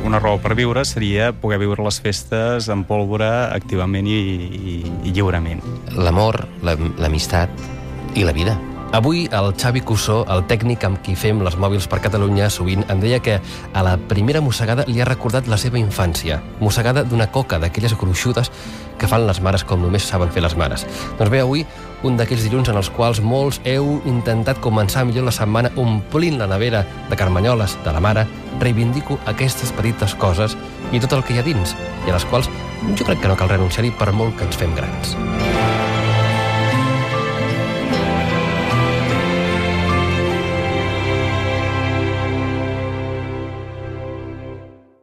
una raó per viure seria poder viure les festes amb pólvora activament i lliurement. L'amor, l'amistat i la vida. Avui el Xavi Cussó, el tècnic amb qui fem les mòbils per Catalunya, sovint em deia que a la primera mossegada li ha recordat la seva infància. Mossegada d'una coca, d'aquelles gruixudes que fan les mares com només saben fer les mares. Doncs bé, avui, un d'aquells dilluns en els quals molts heu intentat començar millor la setmana omplint la nevera de carmanyoles de la mare, reivindico aquestes petites coses i tot el que hi ha dins, i a les quals jo crec que no cal renunciar-hi per molt que ens fem grans.